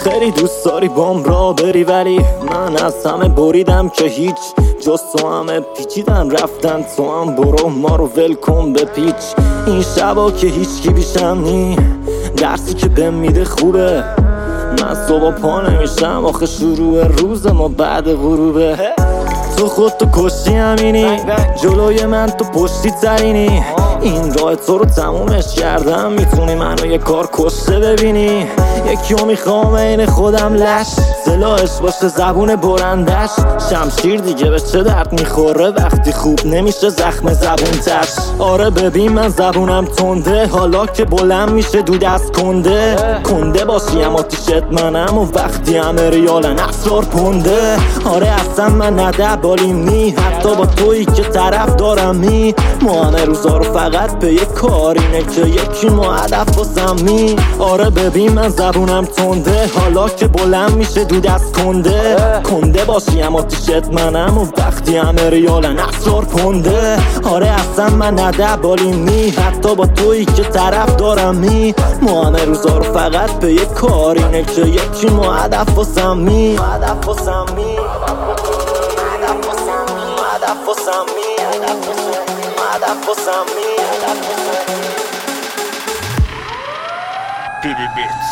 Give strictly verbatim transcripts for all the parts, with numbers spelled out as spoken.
خیلی دوست داری بام را بری، ولی من از همه بریدم که هیچ جز تو همه پیچیدن رفتن. تو هم برو ما رو ول کن به پیچ. این شبا که هیچکی بیشم نی، درسی که بهم میده خوبه. من صبح پا نمیشم آخه شروع روز ما بعد غروبه. تو خود تو کشتی همینی، جلوی من تو پشتی ترینی. این راه تو رو تمومش کردم، میتونی منو یه کار کشته ببینی. یکیو میخوام این خودم لش، سلاحش باشه زبون برندش. شمشیر دیگه به چه درد میخوره وقتی خوب نمیشه زخم زبون تش. آره ببین من زبونم تنده، حالا که بلند میشه دود از کنده. کنده باشی اما تیشت منم و وقتی همه ریالن اسرار پنده. آره اصلا من ندبالیم نی، حتی با تویی که طرف دارم می. ما همه روزا رو فقط به یه کار اینه که یکی ما هدف باسم می. آره ببین من زبونم تنده، حالا که بلند میشه دود از کنده. کنده باشی اما تیشت منم و وقتی همه ریالن اسرار پنده. آره اصلا من ندبالیم نی، حتی با تویی که طرف دارم می. ما همه روزا رو فقط به یه کار اینه که یکی ما هدف باسم می. هدف باسم می، هدف باسم می، هدف باسم می، هدف باسم می. Baby Beats.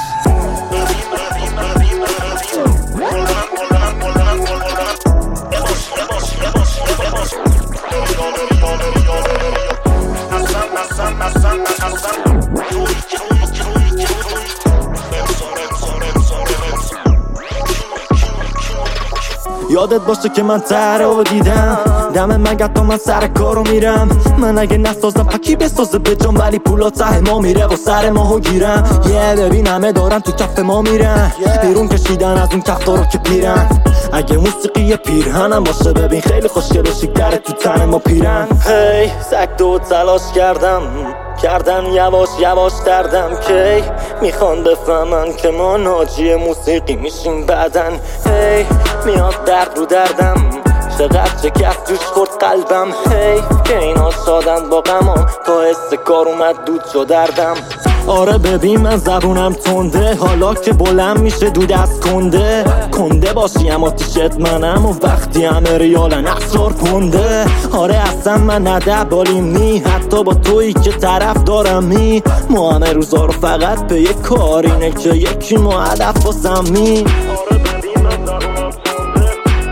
یادت باشه که من تره و دیدم دم مگه تا من سر کارو میرم. من اگه نسازم پکی بسازه به جام، ولی پولا ته ما میره و سر ماهو گیرم. یه ببین همه دارن تو کف ما میرن، بیرون کشیدن از اون کف دارو که پیرن. اگه موسیقی پیرهنم باشه ببین خیلی خوشگل و شیک‌تره تو تن ما پیرن. هی سگ دو تلاش کردم کردن یواش یواش دردم کی میخوان بفهمن که ما ناجی موسیقی میشیم بعدن. هی میاد درد رو دردم، چقدر شکست توش خورد قلبم. هی که اینا شادن با غمام، تا حس کار اومد دود شد دردم. آره ببین من زبونم تنده، حالا که بلند میشه دود از کنده. کنده باشی اما تیشت منم و وقتی همه ریالن اسرار پنده. آره اصلا من ندبالیم نی، حتی با تویی که طرف دارم می. ما همه روزا رو فقط به یه کار اینه که یکی ما هدف باسم می. آره ببین من زبونم تنده،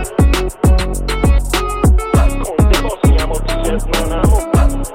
کنده باشی اما تیشت منم و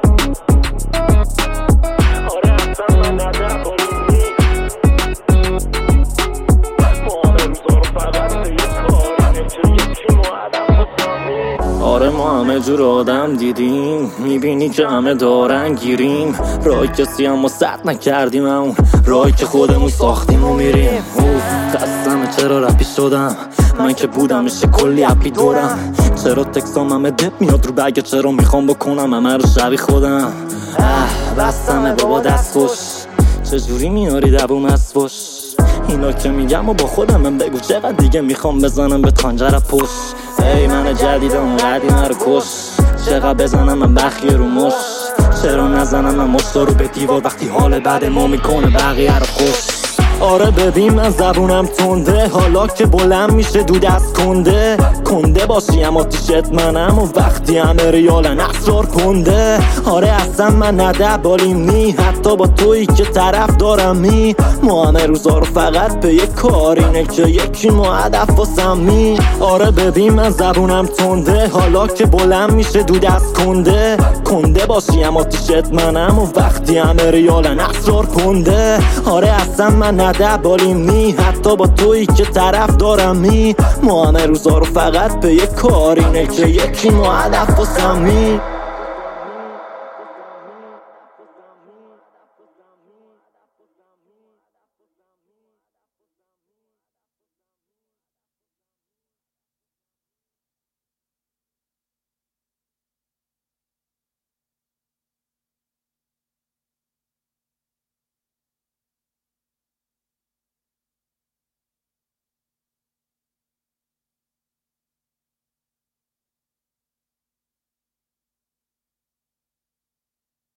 آره ما همه جور آدم دیدیم، میبینی که همه دارن گیریم. راهی کسی هم ما سد نکردیم، همون راهی که خودمون ساختیم و میریم. اوف خستمه چرا رپی شدم، من که بودم میشه کلی اپی دورم. چرا تکسام همه دپ میاد رو بگه، چرا میخوام بکنم همه رو شبی خودم. اه بستمه بابا دستوش، چجوری میاری دبوم از فش. اینا که میگم و با خودم بگو چقدر دیگه میخوام بزنم به خنجر پشت. ای من جدیدم قدیمه رو کش، چقدر بزنم من بخیه رو مش. چرا نزنم من مشتا رو به دیوار وقتی حال بعد ما میکنه بقیه رو خوش. آره ببین من زبونم تنده، حالا که بلند میشه دود از کنده. کنده باشی اما تیشت منم و وقتی همه ریالن اسرار پنده. آره اصلا من ندبالیم نی، حتی با تویی که طرف دارم می. ما همه روزا رو فقط به یه کار اینه که یکی ما هدف باسم می. آره ببین من زبونم تنده، حالا که بلند میشه دود از کنده. کنده باشی اما تیشت منم و وقتی همه ریالن اسرار پنده. آره اصلا من ندبالیم نی، حتی با تویی که طرف دارم می. ما همه روزا رو فقط به یه کار اینه که یکی ما هدف باسم می.